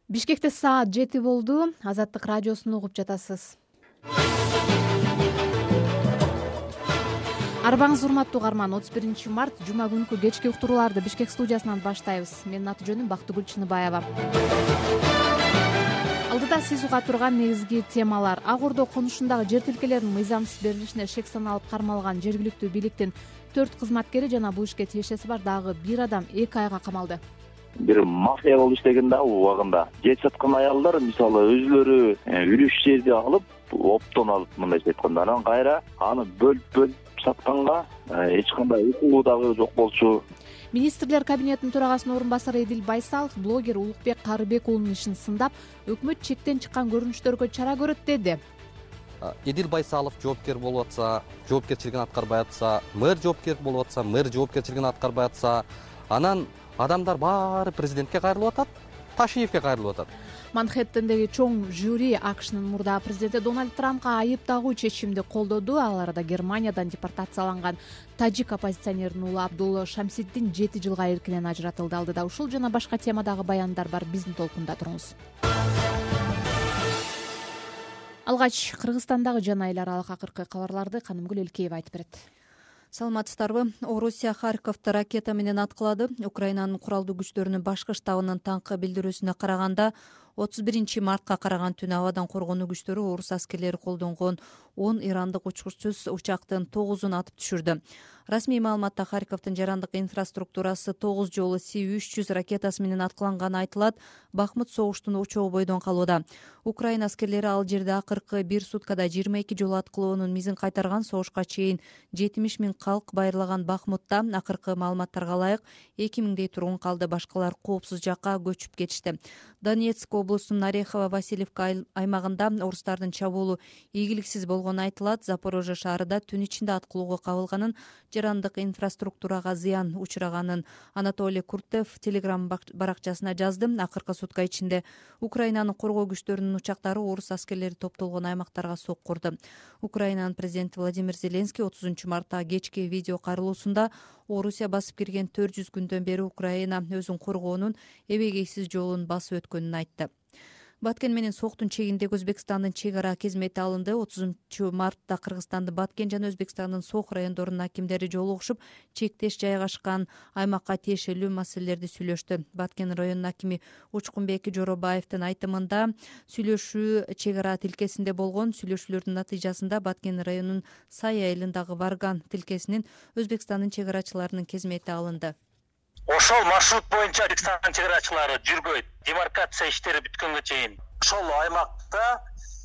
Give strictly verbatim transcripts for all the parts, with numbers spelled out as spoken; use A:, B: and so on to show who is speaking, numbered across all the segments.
A: Бишкекте саат жети болду. Азаттык радиосун угуп жатасыз. Арбаңыз урматтуу угарман, отуз биринчи март жума күнкү кечки уктурууларды Бишкек студиясынан баштайбыз. Менин аты жөнүм Бактыгүл Чыныбаева. Алдыда сиз уга турган негизги темалар: Ак Ордо конушундагы жер тилкелеринин мыйзамсыз берилишине шек саналып кармалган жергиликтүү бийликтин төрт кызматкери жана бул ишке тиешеси бар дагы бир адам эки айга камалды.
B: Бир мафия болуп иштеген да убагында. Жер саткан аялдар мисалы өзүлөрү үлүш жерди алып, оптон алып мындайча айтканда, анан кайра аны бөлүп бөлүп сатканга эч кандай укугу дагы жок болчу.
A: Министрлер кабинетинин төрагасынын орун басары Эдил Байсалов блогер Улукбек Карыбек уулунун ишин сындап, өкмөт чектен чыккан көрүнүштөргө чара көрөт деди.
C: Эдил Байсалов жоопкер болуп атса, жоопкерчилигин аткарбай атса, мэр жоопкер болуп атса, мэр жоопкерчилигин аткарбай атса, анан адамдар баары президентке кайрылып атат, Ташиевке кайрылып атат.
A: Манхэттендеги чоң жюри АКШнын мурдагы президенти Дональд Трампка айыптагуу чечимди колдоду. Ал арада Германиядан депортацияланган тажик оппозиционердин уулу Абдулла Шамсиддин жети жылга эркинен ажыратылды. Алдыда ушул жана башка темадагы баяндар бар. Биздин толкунда туруңуз. Алгач Кыргызстандагы жана эл аралык акыркы кабарларды Канымгүл Элкеева айтып берет.
D: Саламатсыздарбы? Орусия Харьковду ракета менен аткылады. Украинанын куралдуу күчтөрүнүн башкы штабынын таңкы билдирүүсүнө караганда, отуз биринчи мартка караган түнү абадан коргонуу күчтөрү орус аскерлери колдонгон он ирандык учкучсуз учактын тогузун атып түшүрдү. Расмий маалыматта Харьковдун жарандык инфраструктурасы тогуз жолу Си үч жүз ракетасы менен аткыланганы айтылат. Бахмут согуштун очогу бойдон калууда. Украина аскерлери ал жерде акыркы бир суткада жыйырма эки жолу аткылоонун мизин кайтарган. Согушка чейин жетимиш миң калк байырлаган Бахмутта акыркы маалыматтарга ылайык эки миңдей тургун калды. Башкалар коопсуз жакка көчүп кетишти. Донецк облусунун Орехово Васильевка аймагында орустардын чабуулу ийгиликсиз болгону айтылат. Запорожье шаарында түн ичинде аткылоого кабылганын, жарандык инфраструктурага зыян учураганын Анатолий Куртев Телеграм баракчасына жазды. Акыркы сутка ичинде Украинанын коргоо күчтөрүнүн учактары орус аскерлери топтолгон аймактарга сок курду. Украинанын президенти Владимир Зеленский отузунчу мартта кечки видео кайрылуусунда Орусия басып кирген төрт жүз күндөн бери Украина өзүн коргоонун эбегейсиз жолун басып өткөнүн айтты. Баткен менен Соктун чегиндеги Өзбекстандын чек ара кезмети алынды. отузунчу мартта Кыргызстандын Баткен жана Өзбекстандын Сок райондорунун акимдери жолугушуп, чектеш жайгашкан аймакка тиешелүү маселелерди сүйлөштү. Баткен районунун акими Учкунбек Жоробаевдин айтымында сүйлөшүү чек ара тилкесинде болгон. Сүйлөшүүлөрдүн натыйжасында Баткен районунун Сай айылындагы Варган тилкесинин Өзбекстандын чек арачыларынын кезмети алынды.
E: Ошол маршрут боюнча Өзбекстандын чек арачылары жүрбөйт. Демаркация иштери бүткөнгө чейин. Ошол аймакта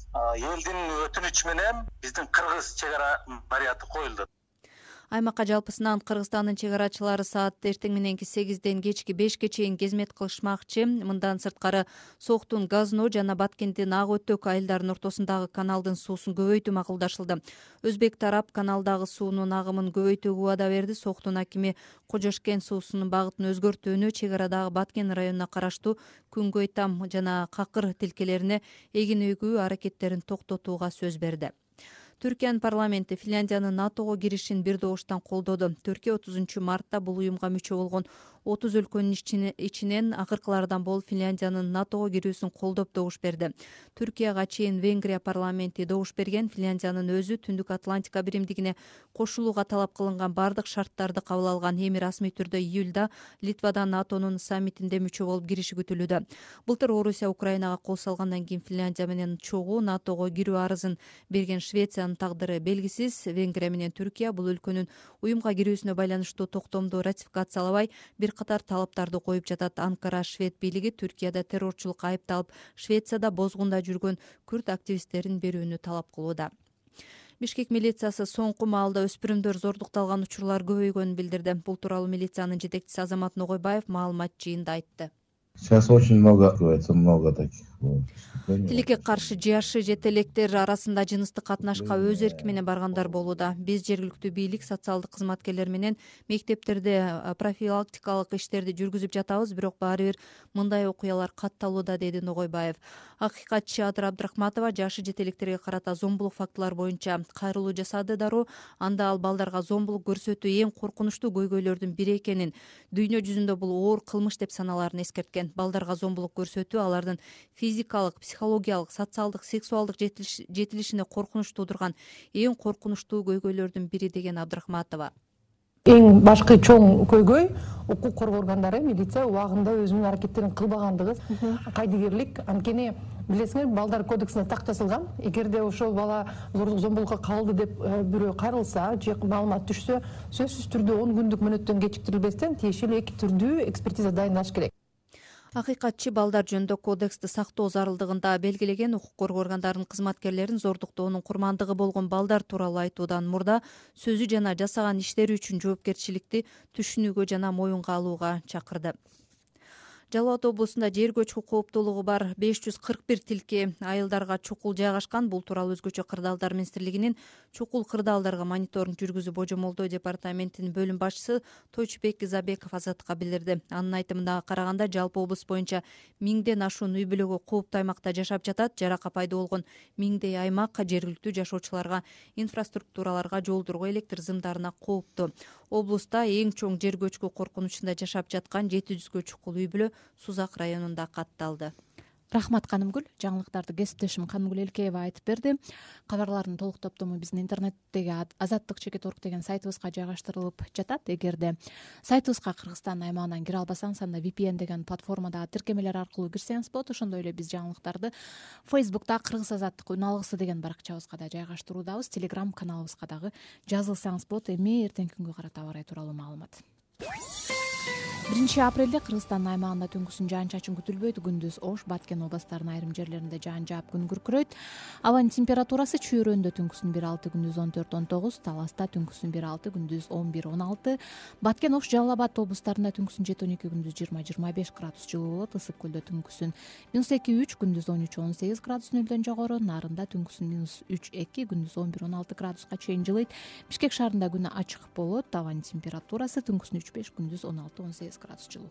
E: элдин өтүнүчү менен биздин кыргыз чек ара наряды коюлду.
D: Аймакка жалпысынан Кыргызстандын чек арачылары саат эртең мененки сегизден кечки бешке чейин кезмет кылышмакчы. Мындан сырткары Соктун Газно жана Баткендин Ак Өтөк айылдарынын ортосундагы каналдын суусун көбөйтүү макулдашылды. Өзбек тарап каналдагы суунун агымын көбөйтүүгө убада берди. Соктун акими Кожошкен суусунун багытын өзгөртүүнү, чек арадагы Баткен районуна караштуу Күнгөй Там жана Какыр тилкелерине эгин өгүү аракеттерин токтотууга сөз берди. Түркиянын парламенти Финляндиянын НАТОго киришин бир добуштан колдоду. Түркия отузунчу мартта бул уюмга мүчө болгон отуз өлкөнүн ичинен акыркылардан болуп Финляндиянын НАТОго кирүүсүн колдоп добуш берди. Түркияга чейин Венгрия парламенти добуш берген. Финляндиянын өзү Түндүк Атлантика биримдигине кошулууга талап кылынган бардык шарттарды кабыл алган. Эми расмий түрдө июлда Литвадан НАТОнун саммитинде мүчө болуп кириши күтүлүүдө. Былтыр Орусия Украинага кол салгандан кийин Финляндия менен чогуу НАТОго кирүү арызын берген Швециянын тагдыры белгисиз. Венгрия менен Түркия бул өлкөнүн уюмга кирүүсүнө байланыштуу токтомду ратификациялабай бир катар талаптарды коюп жатат. Анкара швед бийлиги Түркияда террорчулукка айыпталып, Швецияда бозгунда жүргөн күрд активисттерин берүүнү талап кылууда. Бишкек милициясы соңку маалда өспүрүмдөр зордукталган учурлар көбөйгөнүн билдирди. Бул тууралуу милициянын жетекчиси Азамат Ногойбаев маалымат жыйында айтты.
F: Сейчас очень много откроется, много таких.
D: Тилекке каршы жашы жетелектер арасында жыныстык катнашка өз эрки менен баргандар болууда. Биз жергиликтүү бийлик, социалдык кызматкерлер менен мектептерде профилактикалык иштерди жүргүзүп жатабыз, бирок баары бир мындай окуялар катталууда, деди Ногойбаев. Акыйкатчы Адыр Абдрахматова жашы жетелектерге карата зомбулук фактылар боюнча кайрылуу жасады дароо. Анда ал балдарга зомбулук көрсөтүү эң коркунучтуу көйгөйлөрдүн бири экенин, дүйнө жүзүндө бул оор кылмыш деп саналаарын эскерткен. Балдарга зомбулук көрсөтүү алардын физикалык, психологиялык, социалдык, сексуалдык жетилишине коркунуч туудурган эң коркунучтуу көйгөйлөрдүн бири, деген Абдрахматова.
F: Эң башкы чоң көйгөй укук коргоо органдары, милиция убагында өзүнүн аракеттерин кылбагандыгы, кайдыгерлик. Анткени билесиңер, балдар кодексине так жазылган. Эгерде ошол бала зордук зомбулукка калды деп бирөө кайрылса же маалымат түшсө, сөзсүз түрдө он күндүк мөөнөттөн кечиктирилбестен тиешелүү эки түрдүү экспертиза дайындаш керек.
D: Акыйкатчы балдар жөнүндө кодексти сактоо зарылдыгында белгилеген. Укук коргоо органдарынын кызматкерлерин зордуктоонун курмандыгы болгон балдар тууралуу айтуудан мурда сөзү жана жасаган иштери үчүн жоопкерчиликти түшүнүүгө жана моюнга алууга чакырды. Жалал Абад облусунда жер көчкү кооптуулугу бар беш жүз кырк бир тилке айылдарга чукул жайгашкан. Бул тууралуу Өзгөчө кырдаалдар министрлигинин чукул кырдаалдарга мониторинг жүргүзүү божомолдоо департаментинин бөлүм башчысы Тойчубек Изабеков Азаттыкка билдирди. Анын айтымына караганда, жалпы облус боюнча миңден ашуун үй бүлөгө кооптуу аймакта жашап жатат. Жарака пайда болгон миңдей аймак жергиликтүү жашоочуларга, инфраструктураларга, жолдорго, электр зымдарына кооптуу. Облуста эң чоң жер көчкү коркунучунда жашап жаткан жети жүзгө чукул үй бүлө Сузак районунда катталды.
A: Рахмат Канымгүл. Жаңылыктарды кесиптешим Канымгүл Элкеева айтып берди. Кабарлардын толук топтому биздин интернеттеги азаттык чекит орг деген сайтыбызга жайгаштырылып жатат. Эгерде сайтыбызга Кыргызстан аймагынан кире албасаңыз, анда ви пи эн деген платформадагы тиркемелер аркылуу кирсеңиз болот. Ошондой эле биз жаңылыктарды Фейсбукта Кыргыз азаттык үн алгысы деген баракчабызга да жайгаштыруудабыз. Телеграм каналыбызга дагы жазылсаңыз болот. Эми эртеңки күнгө карата аба ырайы тууралуу маалымат. биринчи апрелде Кыргызстандын аймагында түнкүсүн жаан-чачын күтүлбөйт. Күндүз Ош, Баткен областарынын айрым жерлеринде жаан жаап, күн күркүрөйт. Абанын температурасы Чүйрөндө түнкүсүн бир алты, күндүз он төрт он тогуз, Таласта түнкүсүн бир алты, күндүз он бир он алты, Баткен, Ош, Жалал Абад облустарында түнкүсүн жети он эки, күндүз жыйырма жыйырма беш градус жылуу болот. Ысык көлдө түнкүсүн минус эки үч, күндүз он үч он сегиз градус нөлдөн жогору, Нарында түнкүсүн минус үч эки, күндүз он бир он алты градуска чейин жылыйт. Бишкек шаарында күн ачык болот. Абанын температурасы түнкүсүн үч беш, күндүз он алты он сегиз градус жылуу.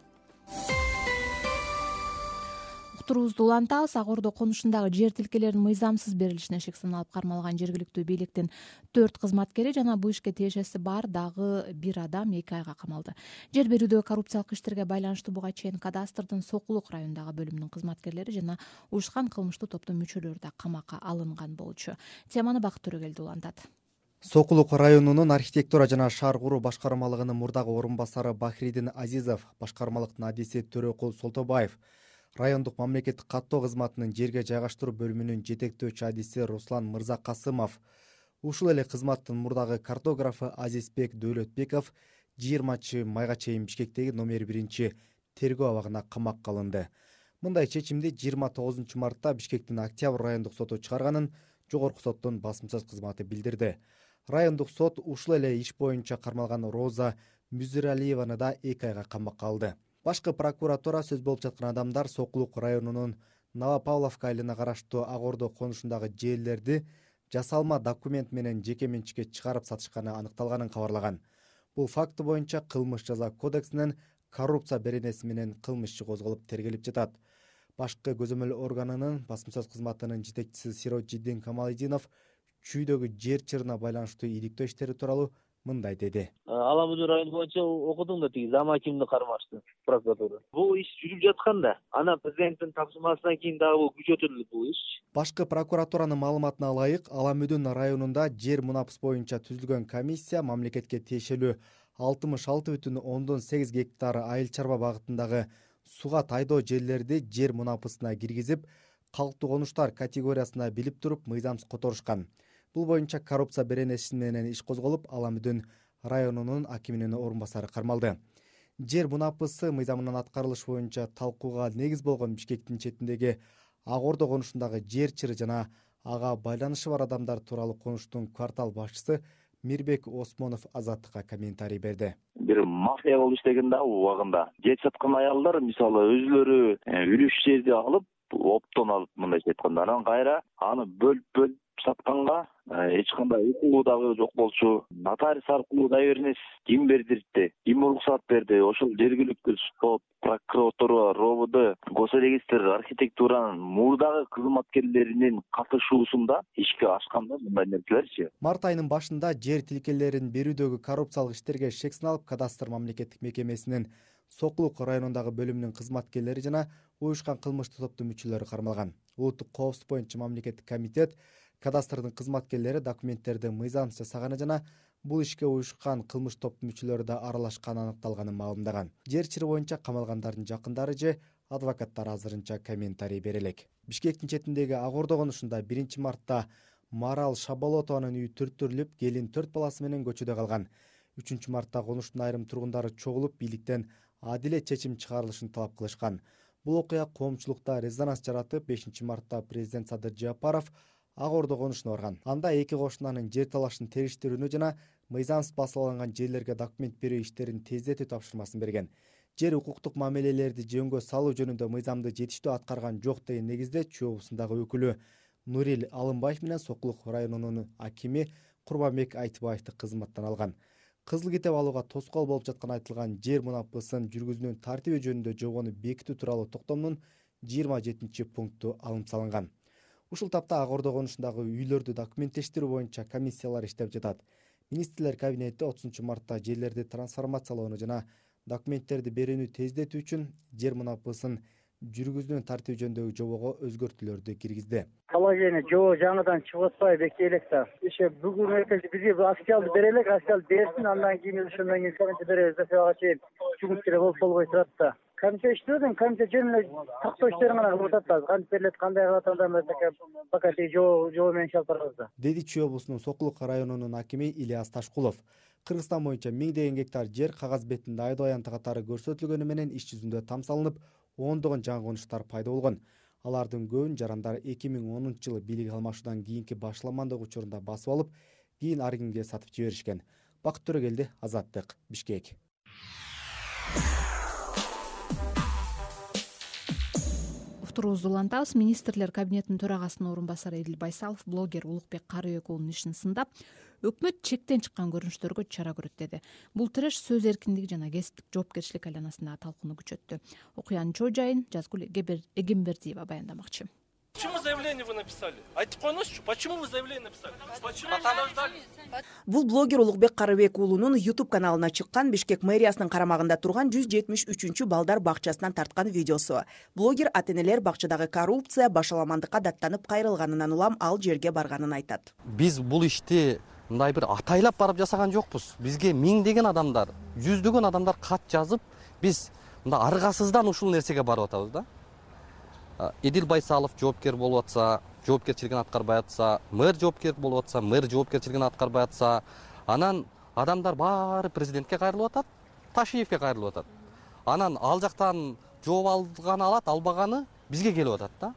A: Уктуруубузду улантабыз. Ак Ордо конушундагы жер тилкелеринин мыйзамсыз берилишине шек саналып кармалган жергиликтүү бийликтин төрт кызматкери жана бул ишке тиешеси бар дагы бир адам эки айга камалды. Жер берүүдөгү коррупциялык иштерге байланыштуу буга чейин кадастрдын Сокулук районундагы бөлүмүнүн кызматкерлери жана уюшкан кылмыштуу топтун мүчөлөрү да камакка алынган болчу. Теманы Бакыт Төрөгелди улантат.
G: Сокулук районунун архитектура жана шаар куруу башкармалыгынын мурдагы орун басары Бахридин Азизов, башкармалыктын адиси Төрөкул Солтобаев, райондук мамлекеттик каттоо кызматынын жерге жайгаштыруу бөлүмүнүн жетектөөчү адиси Руслан Мырзакасымов, ушул эле кызматтын мурдагы картографы Азизбек Дөөлөтбеков жыйырмачы майга чейин Бишкектеги номер биринчи тергөө абагына камакка алынды. Мындай чечимди жыйырма тогузунчу мартта Бишкектин Октябрь райондук соту чыгарганын жогорку соттун басымсыз кызматы билдирди. Райондук сот ушул эле иш боюнча кармалган Роза Мүзүралиеваны да эки айга камакка алды. Башкы прокуратура сөз болуп жаткан адамдар Сокулук районунун Новопавловка айылына караштуу Ак Ордо конушундагы жерлерди жасалма документ менен жеке менчикке чыгарып сатышканы аныкталганын кабарлаган. Бул факты боюнча кылмыш жаза кодексинен коррупция беренеси менен кылмыш иши козголуп тергелип жатат. Башкы көзөмөл органынын басымсыз кызматынын жетекчиси Сироджиддин Камалидинов чүйдөгү жер чырына байланыштуу иликтөө иштери тууралуу мындай деди.
H: Аламүдүн району боюнча окудуң да тиги зам акимди кармашты прокуратура. Бул иш жүрүп жаткан да, анан президенттин тапшырмасынан кийин дагы бул күчөтүлдү бул иш.
G: Башкы прокуратуранын маалыматына ылайык, Аламүдүн районунда жер мунапыс боюнча түзүлгөн комиссия мамлекетке тиешелүү алтымыш алты бүтүн ондон сегиз гектар айыл чарба багытындагы суга тайдоо жерлерди жер мунапысына киргизип, калктуу конуштар категориясына билип туруп мыйзамсыз которушкан. Бул боюнча коррупция беренеси менен иш козголуп, Аламүдүн районунун акиминин орун басары кармалды. Жер мунапысы мыйзамынан аткарылыш боюнча талкууга негиз болгон Бишкектин четиндеги Ак Ордо конушундагы жер чыры жана ага байланышы бар адамдар тууралуу конуштун квартал башчысы Мирбек Осмонов Азаттыкка комментарий берди.
B: Бир мафия болуп иштеген да убагында. Жер саткан аялдар мисалы өзүлөрү үлүш жерди алып, оптон алып мындайча айтканда анан кайра аны бөлүп бөлүп сатканга эч кандай укугу дагы жок болчу. Нотариус аркылуу да беренес. Ким бердирди, ким уруксат берди, ошол жергиликтүү сот, прокуратура, РОВД, госрегистр, архитектуранын мурдагы кызматкерлеринин катышуусунда ишке ашканда мындай нерселерчи.
G: Март айынын башында жер тилкелерин берүүдөгү коррупциялык иштерге шек салып, кадастр мамлекеттик мекемесинин Сокулук районундагы бөлүмүнүн кызматкерлери жана уюшкан кылмыштуу топтун мүчөлөрү кармалган. Улуттук коопсуздук боюнча мамлекеттик комитет кадастрдын кызматкерлери документтерди мыйзамсыз жасаганы жана бул ишке уюшкан кылмыштуу топтун мүчөлөрү да аралашканы аныкталганын маалымдаган. Жер чыры боюнча камалгандардын жакындары же адвокаттар азырынча комментарий бере элек. Бишкектин четиндеги Ак Ордо конушунда биринчи мартта Марал Шаболотованын үйү түртүрүлүп, келин төрт баласы менен көчөдө калган. үчүнчү мартта конуштун айрым тургундары чогулуп, бийликтен адилет чечим чыгарылышын талап кылышкан. Бул окуя коомчулукта резонанс жаратып, бешинчи мартта президент Садыр Жапаров Ак Ордо конушуна барган. Анда эки кошунанын жер талашын териштирүүнү жана мыйзамсыз басып жерлерге документ берүү иштерин тездетүү тапшырмасын берген. Жер укуктук мамилелерди жөнгө салуу жөнүндө мыйзамды жетиштүү аткарган жок деген негизде Чүй облусундагы өкүлү Нурил Алымбаев менен Сокулук районунун акими Курбанбек Айтыбаевди кызматтан алган. Кызыл китеп алууга тоскоол болуп жатканы айтылган жер мунапысын жүргүзүүнүн тартиби жөнүндө жобону бекитүү тууралуу токтомдун жыйырма жетинчи пункту алынып салынган. Ушул тапта Ак Ордо конушундагы үйлөрдү документтештирүү боюнча комиссиялар иштеп жатат. Министрлер кабинети отузунчу мартта жерлерди трансформациялоону жана документтерди берүүнү тездетүү үчүн жер мунапысын жүргүзүүнүн тартиби жөнүндөгү жобого өзгөртүүлөрдү киргизди.
I: Положение жобо жаңыдан чыгып атпай бекей да. Иши бүгүн эртең бизге официалды бере элек, официалды берсин, андан кийин ошондон кийин комитет беребиз деп ага чейин жүгүнчүлөр болуп болбой турат да. Комитет иштөөдөн комитет жөн эле тактоо иштерин гана кылып атат. Кантип берилет, кандай кылып атат да пока тиги жобо жобо менен иш алып барабыз да.
G: Деди Чүй облусунун Сокулук районунун акими Ильяс Ташкулов. Кыргызстан боюнча миңдеген гектар жер кагаз бетинде айдоо аянты катары көрсөтүлгөнү менен иш жүзүндө там салынып, ондогон жаңы конуштар пайда болгон. Алардын көбүн жарандар эки миң онунчу жылы бийлик алмашуудан кийинки башламандык учурунда басып алып, кийин ар кимге сатып жиберишкен. Бакыт Төрөгелди, Азаттык, Бишкек.
A: Уктуруубузду улантабыз. Министрлер кабинетинин төрагасынын орун басары Эдил Байсалов блогер Улукбек Карыбек уулунун ишин сындап, өкмөт чектен чыккан көрүнүштөргө чара көрөт деди. Бул тиреш сөз эркиндиги жана кесиптик жоопкерчилик айланасында талкууну күчөттү. Окуянын чоо жайын Жазгүл Эгембердиева баяндамакчы.
J: Почему заявление вы написали? Айтып коюңузчу, почему вы заявление написали? Почему ждали?
K: Бул блогер Улукбек Карыбек уулунун YouTube каналына чыккан Бишкек мэриясынын карамагында турган жүз жетимиш үчүнчү балдар бакчасынан тарткан видеосу. Блогер ата-энелер бакчадагы коррупция, башаламандыкка даттанып кайрылганынан улам ал жерге барганын айтат.
C: Биз бул ишти мындай бир атайлап барып жасаган жокпуз. Бизге миңдеген адамдар, жүздөгөн адамдар кат жазып, биз мындай аргасыздан ушул нерсеге барып атабыз да. Эдил Байсалов жоопкер болуп атса, жоопкерчилигин аткарбай атса, мэр жоопкер болуп атса, мэр жоопкерчилигин аткарбай атса, анан адамдар баары президентке кайрылып атат, Ташиевке кайрылып атат. Анан ал жактан жооп алганы алат, албаганы бизге келип атат да.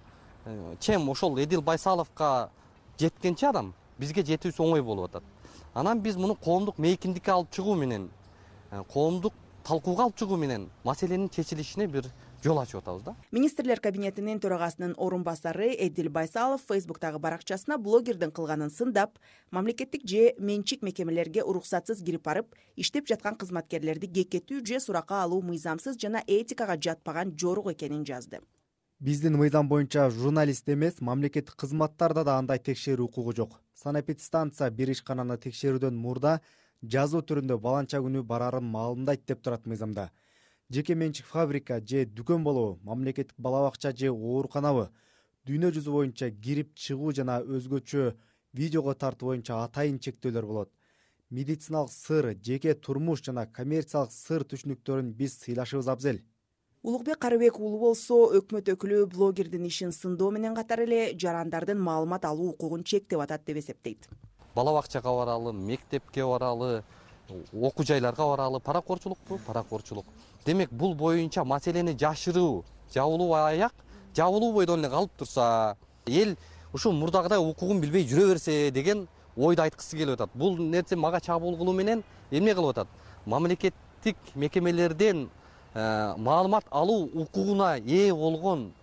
C: Чем ошол Эдил Байсаловго жеткенче адам бизге жетүүсү оңой болуп атат. Анан биз муну коомдук мейкиндикке алып чыгуу менен, коомдук талкууга алып чыгуу менен маселенин чечилишине бир жол ачып атабыз да.
K: Министрлер кабинетинин төрагасынын орун басары Эдил Байсалов Фейсбуктагы баракчасына блогердин кылганын сындап, мамлекеттик же менчик мекемелерге уруксатсыз кирип барып, иштеп жаткан кызматкерлерди кекетүү же суракка алуу мыйзамсыз жана этикага жатпаган жорук экенин жазды.
G: Биздин мыйзам боюнча журналист эмес, мамлекеттик кызматтарда да андай текшерүү укугу жок. Санэпидстанция бир ишкананы текшерүүдөн мурда жазуу түрүндө баланча күнү барарын маалымдайт деп турат мыйзамда. Жеке менчик фабрика же дүкөн болобу, мамлекеттик бала бакча же ооруканабы, дүйнө жүзү боюнча кирип чыгуу жана өзгөчө видеого тартуу боюнча атайын чектөөлөр болот. Медициналык сыр, жеке турмуш жана коммерциялык сыр түшүнүктөрүн биз сыйлашыбыз абзел.
K: Улукбек Карыбек уулу болсо, өкмөт өкүлү блогердин ишин сындоо менен катар эле жарандардын маалымат алуу укугун чектеп атат деп эсептейт.
C: Бала бакчага баралы, мектепке баралы, окуу жайларга баралы, паракорчулукпу, паракорчулук. Демек бул боюнча маселени жашыруу, жабылуу аяк, жабылуу бойдон эле калып турса, эл ушул мурдагыдай укугун билбей жүрө берсе деген ойду айткысы келип атат. Бул нерсе мага чабуул кылуу менен эмне кылып атат? Мамлекеттик мекемелерден маалымат алуу укугуна ээ болгон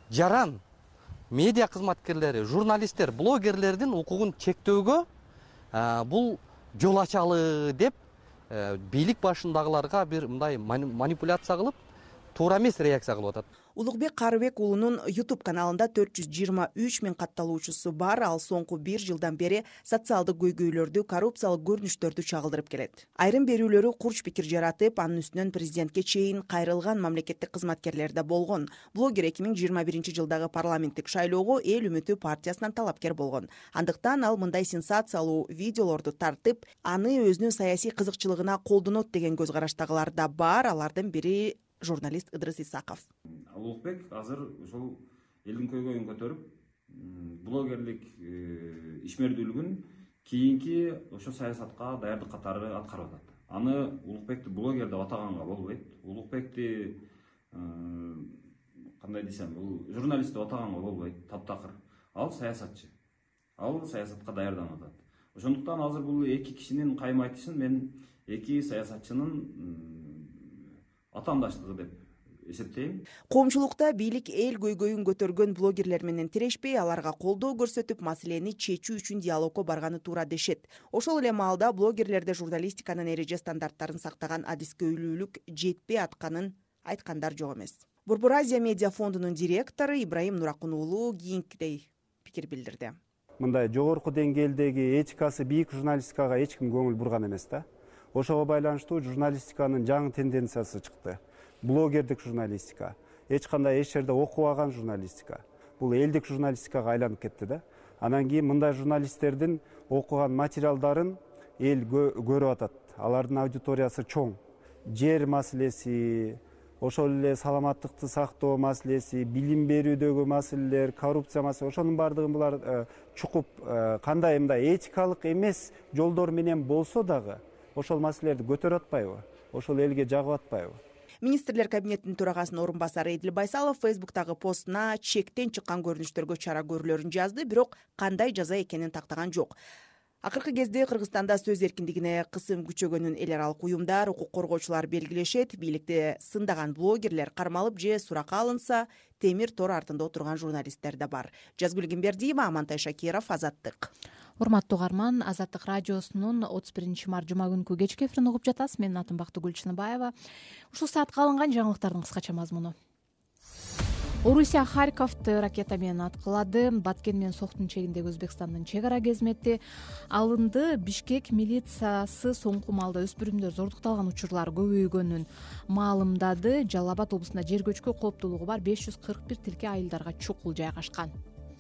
C: жаран медиа кызматкерлери, журналисттер, блогерлердин укугун чектөөгө бул жол ачалы деп бийлик башындагыларга бир мындай манипуляция кылып, туура эмес реакция кылып атат.
K: Улукбек Карыбек уулунун YouTube каналында төрт жүз жыйырма үч миң катталуучусу бар, ал соңку бир жылдан бери социалдык көйгөйлөрдү, коррупциялык көрүнүштөрдү чагылдырып келет. Айрым берүүлөрү курч пикир жаратып, анын үстүнөн президентке чейин кайрылган мамлекеттик кызматкерлер да болгон. Блогер эки миң жыйырма биринчи жылдагы парламенттик шайлоого Эл үмүтү партиясынан талапкер болгон. Андыктан ал мындай сенсациялуу видеолорду тартып, аны өзүнүн саясий кызыкчылыгына колдонот деген көз караштагылар да бар. Алардын бири журналист Ыдрыс Исаков.
L: Улукбек азыр ошол элдин көйгөйүн көтөрүп, блогерлик ишмердүүлүгүн кийинки ошо саясатка даярдык катары аткарып атат. Аны Улукбекти блогер деп атаганга болбойт. Улукбекти кандай десем, бул журналист деп атаганга болбойт. Таптакыр. Ал саясатчы. Ал саясатка даярданып атат. Ошондуктан азыр бул эки кишинин кайым айтышын мен эки саясатчынын атаандаштыгы деп эсептейм.
K: Коомчулукта бийлик эл көйгөйүн көтөргөн блогерлер менен тирешпей, аларга колдоо көрсөтүп, маселени чечүү үчүн диалогко барганы туура дешет. Ошол эле маалда блогерлерде журналистиканын эреже стандарттарын сактаган адискөйлүүлүк жетпей атканын айткандар жок эмес. Борбор Азия медиа фондунун директору Ибраим Нуракун уулу кийинкидей пикир билдирди.
M: Мындай жогорку деңгээлдеги этикасы бийик журналистикага эч ким көңүл бурган эмес да. Ошого байланыштуу журналистиканын жаңы тенденциясы чыкты. Блогердик журналистика, эч кандай эч жерде окубаган журналистика. Бул элдик журналистикага айланып кетти да. Анан кийин мындай журналисттердин окуган материалдарын эл көрүп атат. Алардын аудиториясы чоң. Жер маселеси, ошол эле саламаттыкты сактоо маселеси, билим берүүдөгү маселелер, коррупция маселеси, ошонун баардыгын булар чукуп, кандай мындай этикалык эмес жолдор менен болсо дагы ошол маселелерди көтөрүп атпайбы? Ошол элге жагып атпайбы?
K: Министрлер кабинетинин төрагасынын орун басары Эдил Байсалов Фейсбуктагы постуна чектен чыккан көрүнүштөргө чара көрүлөрүн жазды, бирок кандай жаза экенин тактаган жок. Акыркы кезде Кыргызстанда сөз эркиндигине кысым күчөгөнүн эл аралык уюмдар, укук коргоочулар белгилешет. Бийликти сындаган блогерлер кармалып же суракка алынса, темир тор артында отурган журналисттер да бар. Жазгүл Кимбердиева, Амантай Шакиров, Азаттык.
A: Урматтуу угарман, Азаттык радиосунун отуз биринчи март жума күнкү кечки эфирин угуп жатасыз. Менин атым Бактыгүл Чыныбаева. Ушул саатка алынган жаңылыктардын кыскача мазмуну. Орусия Харьковду ракета менен аткылады. Баткен менен Соктун чегиндеги Өзбекстандын чек ара кезмети алынды. Бишкек милициясы соңку маалда өспүрүмдөр зордукталган учурлар көбөйгөнүн маалымдады. Жалал Абад облусунда жер көчкү кооптуулугу бар беш жүз кырк бир тилке айылдарга чукул жайгашкан.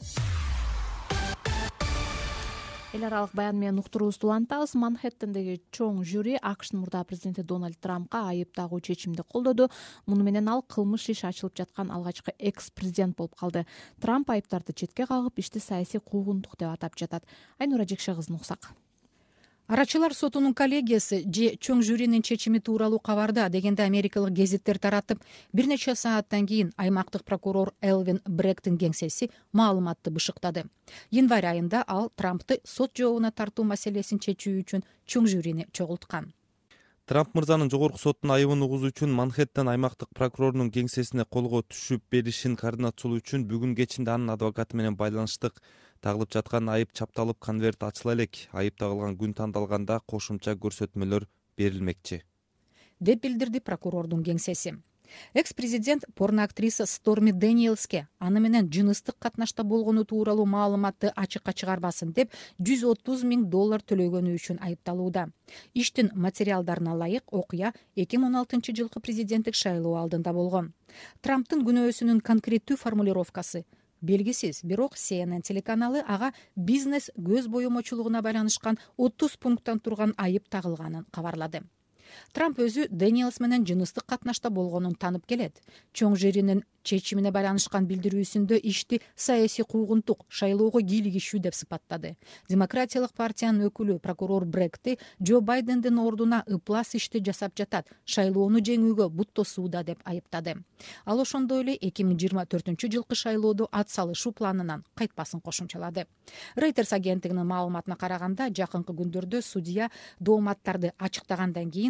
A: Эл аралык баян менен уктуруубузду улантабыз. Манхэттендеги чоң жюри АКШнын мурдагы президенти Дональд Трампка айып тагуу чечимди колдоду. Муну менен ал кылмыш иши ачылып жаткан алгачкы экс-президент болуп калды. Трамп айыптарды четке кагып, ишти саясий куугунтук деп атап жатат. Айнура Жекше кызын уксак.
N: Арачылар сотунун коллегиясы же чоң жюринин чечими тууралуу кабарда дегенде америкалык гезиттер таратып, бир нече сааттан кийин аймактык прокурор Элвин Бректтин кеңсеси маалыматты бышыктады. Январь айында ал Трампты сот жообуна тартуу маселесин чечүү үчүн чоң жюрини чогулткан.
O: Трамп мырзанын жогорку соттун айыбын угузуу үчүн Манхэттен аймактык прокурорунун кеңсесине колго түшүп беришин координациялоо үчүн бүгүн кечинде анын адвокаты менен байланыштык. Тагылып жаткан айып чапталып, конверт ачыла элек. Айып тагылган күн тандалганда кошумча көрсөтмөлөр берилмекчи,
N: деп билдирди прокурордун кеңсеси. Экс-президент порно-актриса Сторми Дэниелске аны менен жыныстык катнашта болгону тууралуу маалыматты ачыкка чыгарбасын деп жүз отуз миң доллар төлөгөнү үчүн айыпталууда. Иштин материалдарына ылайык окуя эки миң он алтынчы жылкы президенттик шайлоо алдында болгон. Трамптын күнөөсүнүн конкреттүү формулировкасы белгисиз, бирок Си Эн Эн телеканалы ага бизнес көз боемочулугуна байланышкан отуз пункттан турган айып тагылганын кабарлады. Трамп өзү Дэниелс менен жыныстык катнашта болгонун танып келет. Чоң жюринин чечимине байланышкан билдирүүсүндө ишти саясий куугунтук, шайлоого кийлигишүү деп сыпаттады. Демократиялык партиянын өкүлү прокурор Бректи Джо Байдендин ордуна ыплас ишти жасап жатат, шайлоону жеңүүгө бут тосууда деп айыптады. Ал ошондой эле эки миң жыйырма төртүнчү жылкы шайлоодо ат салышуу планынан кайтпасын кошумчалады. Reuters агенттигинин маалыматына караганда, жакынкы күндөрдө судья дооматтарды ачыктагандан кийин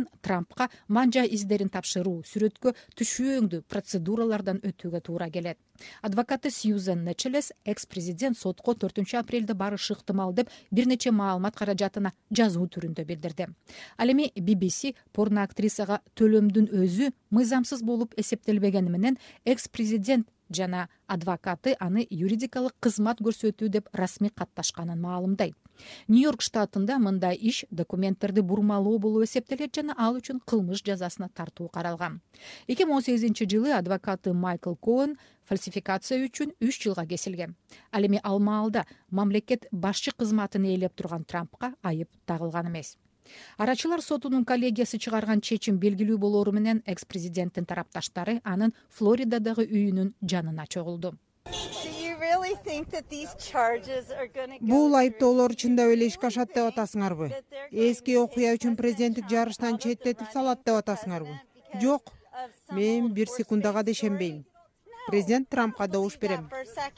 N: Трампка манжа издерин тапшыруу, сүрөткө түшүүңдүү процедуралардан өтүүгө туура келет. Адвокаты Сьюзен Нечелес экс-президент сотко төртүнчү апрелде барышы ыктымал деп бир нече маалымат каражатына жазуу түрүндө билдирди. Ал эми би би си порно актрисага төлөмдүн өзү мыйзамсыз болуп эсептелбегени менен экс-президент жана адвокаты аны юридикалык кызмат көрсөтүү деп расмий катташканын маалымдайт. Нью-Йорк штатында мындай иш документтерди бурмалоо болуп эсептелет жана ал үчүн кылмыш жазасына тартуу каралган. эки миң он сегизинчи жылы адвокаты Майкл Коэн фальсификация үчүн үч жылга кесилген. Ал эми ал маалда мамлекет башчы кызматын ээлеп турган Трампка айып тагылган эмес. Арачылар сотунун коллегиясы чыгарган чечим белгилүү болоору менен экс-президенттин тарапташтары анын Флоридадагы үйүнүн жанына чогулду.
P: Бул айыптоолор чындап эле ишке ашат деп атасыңарбы? Эски окуя үчүн президенттик жарыштан четтетип салат деп атасыңарбы? Жок, мен бир секундага да ишенбейм. Президент Трампка добуш берем.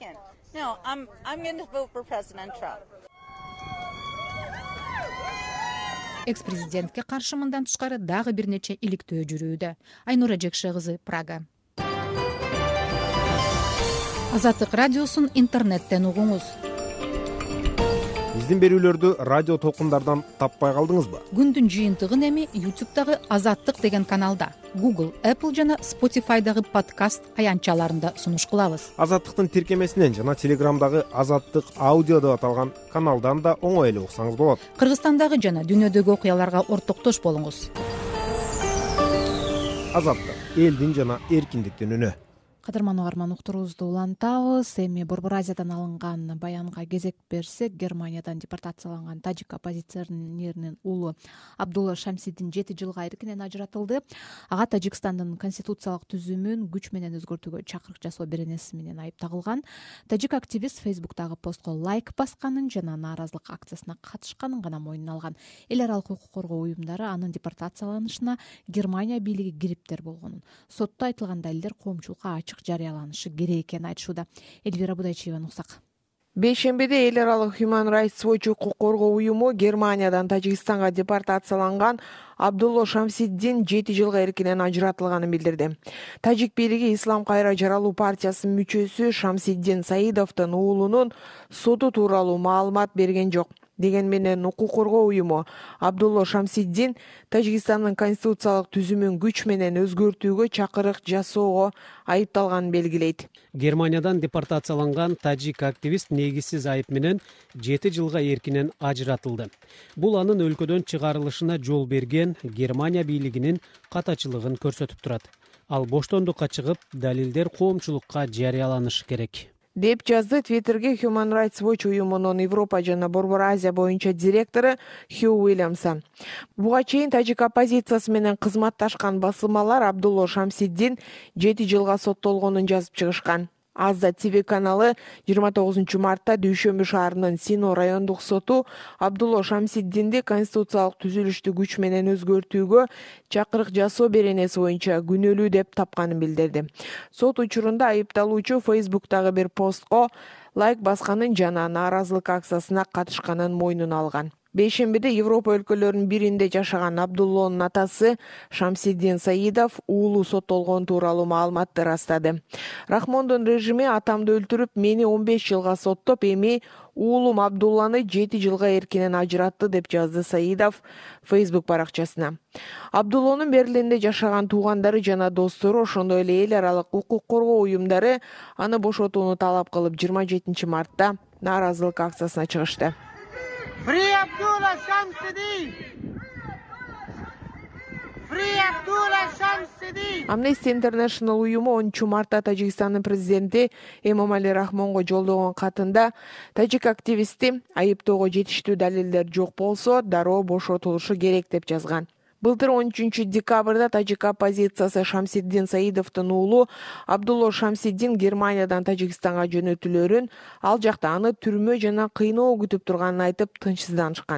N: Экс-президентке каршы мындан тышкары дагы бир нече иликтөө жүрүүдө. Айнура Жекше кызы, Прага. Азаттык радиосун интернеттен угуңуз.
Q: Биздин берүүлөрдү радио толкундардан таппай калдыңызбы?
N: Күндүн жыйынтыгын эми ютубтагы Азаттык деген каналда, Google, Apple жана Spotify'дагы подкаст аянтчаларында сунуш кылабыз.
Q: Азаттыктын тиркемесинен жана Телеграмдагы Азаттык аудио деп аталган каналдан да оңой эле уксаңыз болот.
N: Кыргызстандагы жана дүйнөдөгү окуяларга ортоктош болуңуз.
Q: Азаттык, элдин жана эркиндиктин үнү.
A: Кадырман угарман, уктуруубузду улантабыз. Эми Борбор Азиядан алынган баянга кезек берсек, Германиядан депортацияланган тажик оппозиционеринин уулу Абдулла Шамсиддин жети жылга эркинен ажыратылды. Ага Тажикстандын конституциялык түзүмүн күч менен өзгөртүүгө чакырык жасоо беренеси менен айып тагылган. Тажик активист Фейсбуктагы постко лайк басканын жана нааразылык акциясына катышканын гана мойнуна алган. Эл аралык укук коргоо уюмдары анын депортацияланышына Германия бийлиги кириптер болгонун, сотто айтылган далилдер коомчулукка ачык жарыяланышы керек экенин айтышууда. Эльвира Будайчиева уксак.
R: Бейшембиде эл аралык Human Rights Watch укук коргоо уюму Германиядан Тажикстанга депортацияланган Абдулла Шамсиддин жети жылга эркинен ажыратылганын билдирди. Тажик бийлиги Ислам кайра жаралуу партиясынын мүчөсү Шамсиддин Саидовдун уулунун соту тууралуу маалымат берген жок. Деген менен укук коргоо уюму Абдулла Шамсиддин Тажикстандын конституциялык түзүмүн күч менен өзгөртүүгө чакырык жасоого айыпталганын белгилейт.
S: Германиядан депортацияланган тажик активист негизсиз айып менен жети жылга эркинен ажыратылды. Бул анын өлкөдөн чыгарылышына жол берген Германия бийлигинин катачылыгын көрсөтүп турат. Ал боштондукка чыгып, далилдер коомчулукка жарыяланышы керек.
R: Деп жазды Твиттерге Human Rights Watch уюмунун Европа жана Борбор Азия боюнча директору Хью Уильямсон. Буга чейин тажик оппозициясы менен кызматташкан басылмалар Абдулла Шамсиддин жети жылга соттолгонун жазып чыгышкан. Азда ТВ каналы жыйырма тогузунчу мартта Дүйшөмбү шаарынын Сино райондук соту Абдулла Шамсиддинди конституциялык түзүлүштү күч менен өзгөртүүгө чакырык жасоо беренеси боюнча күнөөлүү деп тапканын билдирди. Сот учурунда айыпталуучу Фейсбуктагы бир постко лайк басканын жана нааразылык акциясына катышканын мойнуна алган. Бейшембиде Европа өлкөлөрүнүн биринде жашаган Абдуллонун атасы Шамсиддин Саидов уулу соттолгон тууралуу маалыматты ырастады. Рахмондун режими атамды өлтүрүп, мени он беш жылга соттоп, эми уулум Абдулланы жети жылга эркинен ажыратты деп жазды Саидов Facebook баракчасына. Абдуллонун Берлинде жашаган туугандары жана достору, ошондой эле эл аралык укук коргоо уюмдары аны бошотууну талап кылып жыйырма жетинчи мартта нааразылык акциясына чыгышты.
T: Free Abdullah Shamsidi! Free Abdullah Shamsidi!
R: Amnesty International уюму онунчу мартта Тажикстандын президенти Эмомали Рахмонго жолдогон катында тажик активисти айыптоого жетиштүү далилдер жок болсо, дароо бошотулушу керек деп жазган. Былтыр он үчүнчү декабрда тажик оппозициясы Шамсиддин Саидовдун уулу Абдулла Шамсиддин Германиядан Тажикстанга жөнөтүлөрүн, ал жакта аны түрмө жана кыйноо күтүп турганын айтып тынчсызданышкан.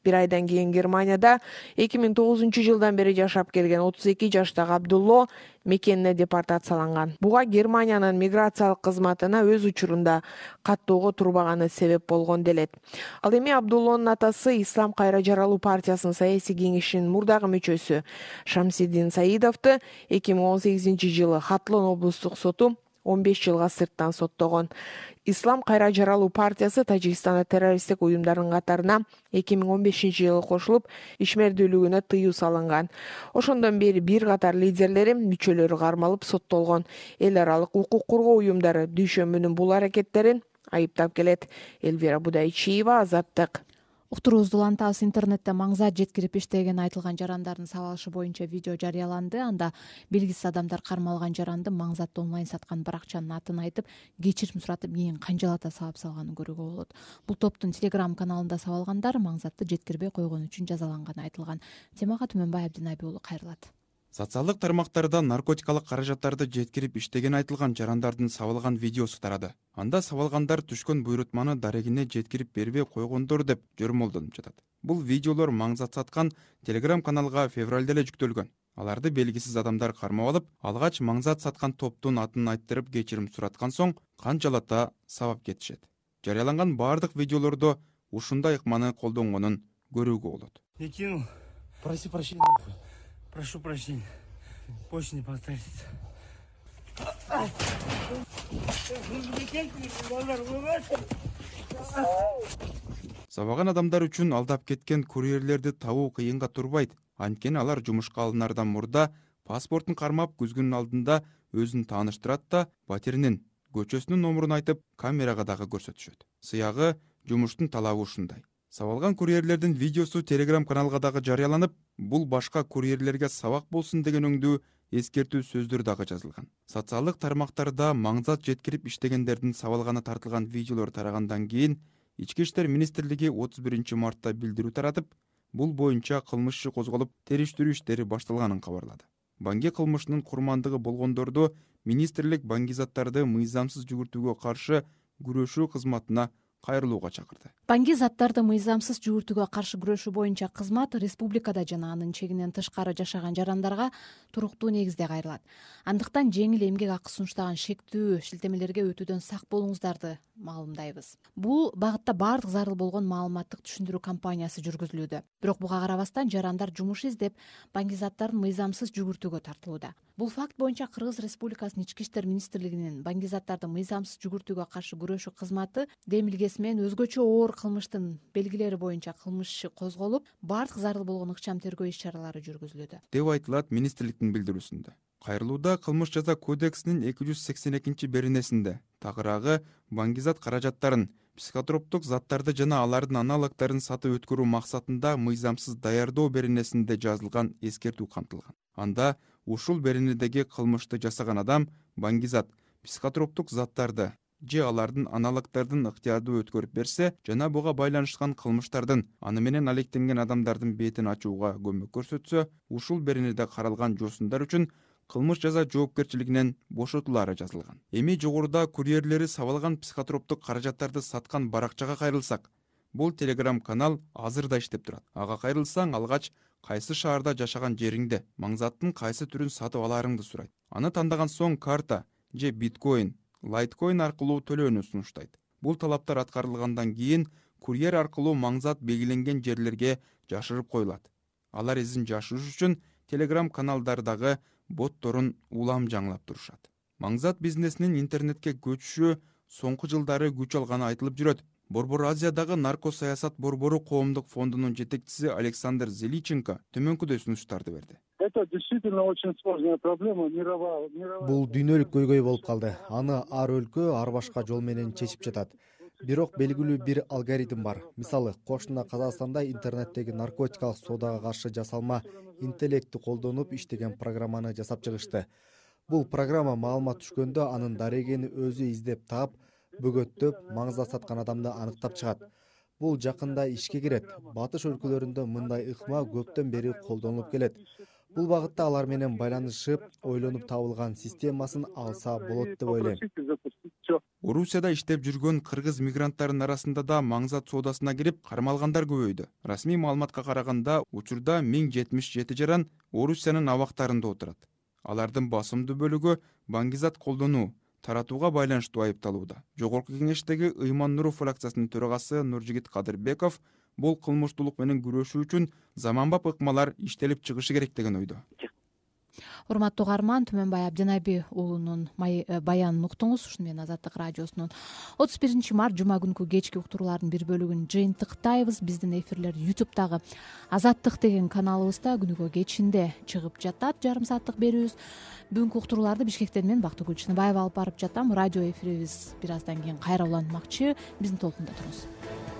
R: бир айдан кийин Германияда эки миң тогузунчу жылдан бери жашап келген отуз эки жаштагы Абдулло мекенине депортацияланган. Буга Германиянын миграциялык кызматына өз учурунда каттоого турбаганы себеп болгон делет. Ал эми Абдуллонун атасы Ислам кайра жаралуу партиясынын саясий кеңешинин мурдагы мүчөсү Шамсиддин Саидовду эки миң он сегизинчи жылы Хатлон облустук соту он беш жылга сырттан соттогон. Ислам кайра жаралуу партиясы Тажикстанда террористтик уюмдардын катарына эки миң он бешинчи жылы кошулуп, ишмердүүлүгүнө тыюу салынган. Ошондон бери бир катар лидерлери, мүчөлөрү кармалып соттолгон. Эл аралык укук коргоо уюмдары дүйшөмбүнүн бул аракеттерин айыптап келет. Элвира Будайчиева, Азаттык.
A: Уктуруубузду улантабыз. Интернетте маңзат жеткирип иштеген айтылган жарандардын сабалышы боюнча видео жарыяланды. Анда белгисиз адамдар кармалган жаранды маңзатты онлайн саткан баракчанын атын айтып, кечирим суратып, кийин канжалата сабап салганын көрүүгө болот. Бул топтун Telegram каналында сабалгандар маңзатты жеткирбей койгон үчүн жазаланганы айтылган. Темага Түмөнбай Абдинабий уулу кайрылат.
U: Социалдык тармактарда наркотикалык каражаттарды жеткирип иштеген айтылган жарандардын сабалган видеосу тарады. Анда сабалгандар түшкөн буйрутманы дарегине жеткирип бербей койгондор деп жөрмөлдөнүп жатат. Бул видеолор маңзат саткан Telegram каналга февралда эле жүктөлгөн. Аларды белгисиз адамдар кармап алып, алгач маңзат саткан топтун атын айттырып кечирим сураткан соң канчалата сабап кетишет. Жарыяланган бардык видеолордо ушундай ыкманы колдонгонун көрүүгө болот.
T: Не кинул. Проси прощения. Прошу прощения. Больше не повторится.
U: Сабаган адамдар үчүн алдап кеткен курьерлерди табуу кыйынга турбайт. Анткени алар жумушка алынардан мурда паспортун кармап көзгүнүн алдында өзүн тааныштырат да батиринин, көчөсүнүн номурун айтып камерага дагы көрсөтүшөт. Сыягы жумуштун талабы ушундай. Сабалган курьерлердин видеосу Telegram каналга дагы жарыяланып, бул башка курьерлерге сабак болсун деген өңдүү эскертүү сөздөр дагы жазылган. Социалдык тармактарда маңзат жеткирип иштегендердин сабалганы тартылган видеолор тарагандан кийин Ички иштер министрлиги отуз биринчи мартта билдирүү таратып, бул боюнча кылмыш иши козголуп, териштирүү иштери башталганын кабарлады. Банги кылмышынын курмандыгы болгондорду министрлик баңги-заттарды мыйзамсыз жүгүртүүгө каршы күрөшүү кызматына кайрылууга чакырды.
A: Банги заттарды мыйзамсыз жүгүртүүгө каршы күрөшүү боюнча кызмат республикада жана анын чегинен тышкары жашаган жарандарга туруктуу негизде кайрылат. Андыктан жеңил эмгек акы сунуштаган шектүү шилтемелерге өтүүдөн сак болуңуздарды маалымдайбыз. Бул багытта бардык зарыл болгон маалыматтык түшүндүрүү кампаниясы жүргүзүлүүдө. Бирок буга карабастан жарандар жумуш издеп, банги заттарын мыйзамсыз жүгүртүүгө тартылууда. Бул факт боюнча Кыргыз Республикасынын Ички иштер министрлигинин банги заттарды мыйзамсыз жүгүртүүгө каршы күрөшүү кызматы демилгеси менен өзгөчө оор кылмыштын белгилери боюнча кылмыш иши козголуп, бардык зарыл болгон ыкчам тергөө иш-чаралары жүргүзүлүүдө,
U: деп айтылат министрликтин билдирүүсүндө. Кайрылууда Кылмыш жаза кодексинин эки жүз сексен экинчи беренесинде тагыраагы баңгизат каражаттарын, психотроптук заттарды жана алардын аналогдорун сатып өткөрүү максатында мыйзамсыз даярдоо беренесинде жазылган эскертүү камтылган. Анда ушул беренедеги кылмышты жасаган адам баңгизат, психотроптук заттарды же алардын аналогдордун ыктыярдуу өткөрүп берсе жана буга байланышкан кылмыштардын аны менен алектенген адамдардын бетин ачууга көмөк көрсөтсө, ушул беренеде каралган жосундар үчүн кылмыш жаза жоопкерчилигинен бошотулаары жазылган. Эми жогоруда курьерлери сабалган психотроптук каражаттарды саткан баракчага кайрылсак, бул Telegram канал азыр да иштеп турат. Ага кайрылсаң, алгач кайсы шаарда жашаган жериңде, маңзаттын кайсы түрүн сатып аларыңды сурайт. Аны тандаган соң карта же биткоин, лайткоин аркылуу төлөөнү сунуштайт. Бул талаптар аткарылгандан кийин курьер аркылуу маңзат белгиленген жерлерге жашырып коюлат. Алар изин жашыруш үчүн Telegram каналдардагы ботторун улам жаңылап турушат. Маңзат бизнесинин интернетке көчүшү соңку жылдары күч алганы айтылып жүрөт. Борбор Азиядагы нарко саясат борбору коомдук фондунун жетекчиси Александр Зеличенко төмөнкүдөй сунуштарды берди.
V: Это действительно очень сложная проблема. Мировая, мировая...
G: Бул дүйнөлүк көйгөй болуп калды. Аны ар өлкө ар башка жол менен чечип жатат. Бирок белгилүү бир алгоритм бар. Мисалы, кошуна Казакстанда интернеттеги наркотикалык соодага каршы жасалма интеллектти колдонуп иштеген программаны жасап чыгышты. Бул программа маалымат түшкөндө анын дарегени өзү издеп таап, бөгөттөп, маңзат саткан адамды аныктап чыгат. Бул жакында ишке кирет. Батыш өлкөлөрүндө мындай ыкма көптөн бери колдонулуп келет. Бул багытта алар менен байланышып, ойлонуп табылган системасын алса болот деп ойлойм.
U: Орусияда иштеп жүргөн кыргыз мигранттарынын арасында да маңзат соодасына кирип кармалгандар көбөйдү. Расмий маалыматка караганда, учурда миң жетимиш жети жаран Орусиянын абактарында отурат. Алардын басымдуу бөлүгү баңгизат колдонуу, таратууга байланыштуу айыпталууда. Жогорку кеңештеги Ыйман Нуров фракциясынын төрагасы Нуржигит Кадырбеков бул кылмыштуулук менен күрөшүү үчүн заманбап ыкмалар иштелип чыгышы керек деген ойдо.
A: Урматтуу угарман, Түмөнбай Абдинаби уулунун баянын уктуңуз. Ушуну менен Азаттык радиосунун отуз биринчи март жума күнкү кечки уктуруулардын бир бөлүгүн жыйынтыктайбыз. Биздин эфирлер ютубтагы Азаттык деген каналыбызда күнүгө кечинде чыгып жатат. Жарым сааттык берүүбүз. Бүгүнкү уктурууларды Бишкектен мен Бактыгүл Чыныбаева алып барып жатам. Радио эфирибиз бир аздан кийин кайра уланмакчы. Биздин толкунда туруңуз.